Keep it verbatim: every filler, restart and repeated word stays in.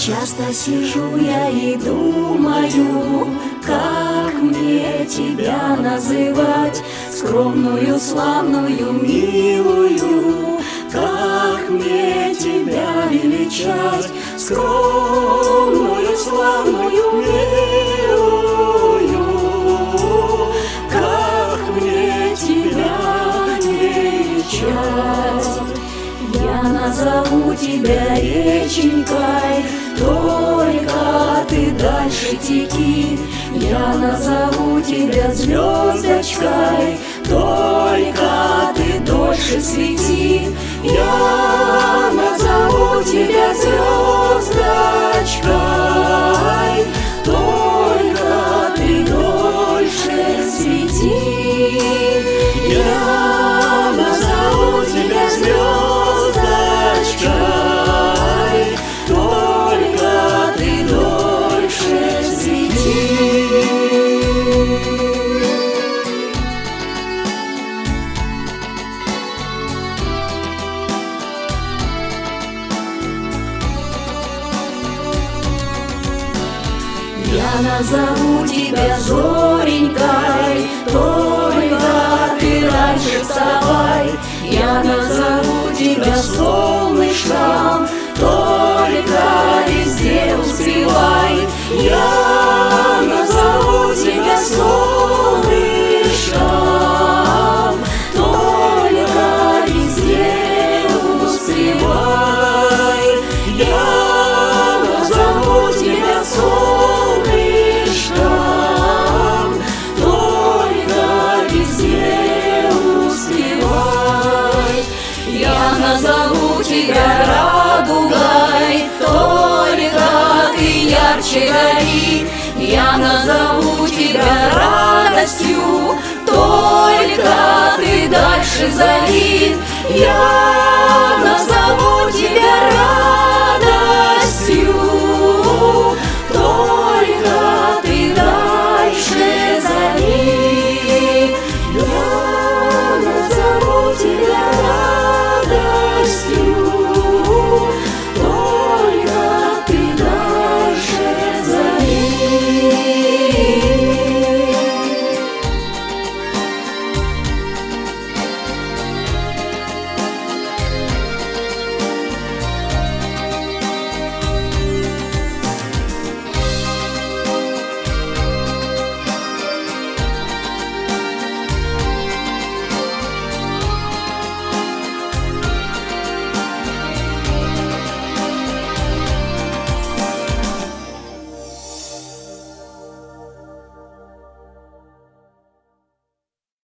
Часто сижу я и думаю, как мне тебя называть, скромную, славную, милую, как мне тебя величать, скромную, славную, милую, как мне тебя величать. Я назову тебя реченькой, только ты дальше теки. Я назову тебя звездочкой, только ты дольше свети. Я назову тебя звездочкой, только ты дольше свети. Я назову тебя звездочкой, только ты дольше свети. Я назову тебя зоренькой, только ты раньше вставай. Я назову тебя солнышком, только везде успевай. Я назову тебя солнышком, только везде успевай. Я назову тебя солнышком, только везде успевай. Я назову тебя радугой, только ты ярче гори. Я назову тебя радостью, только ты дальше зови. Я назову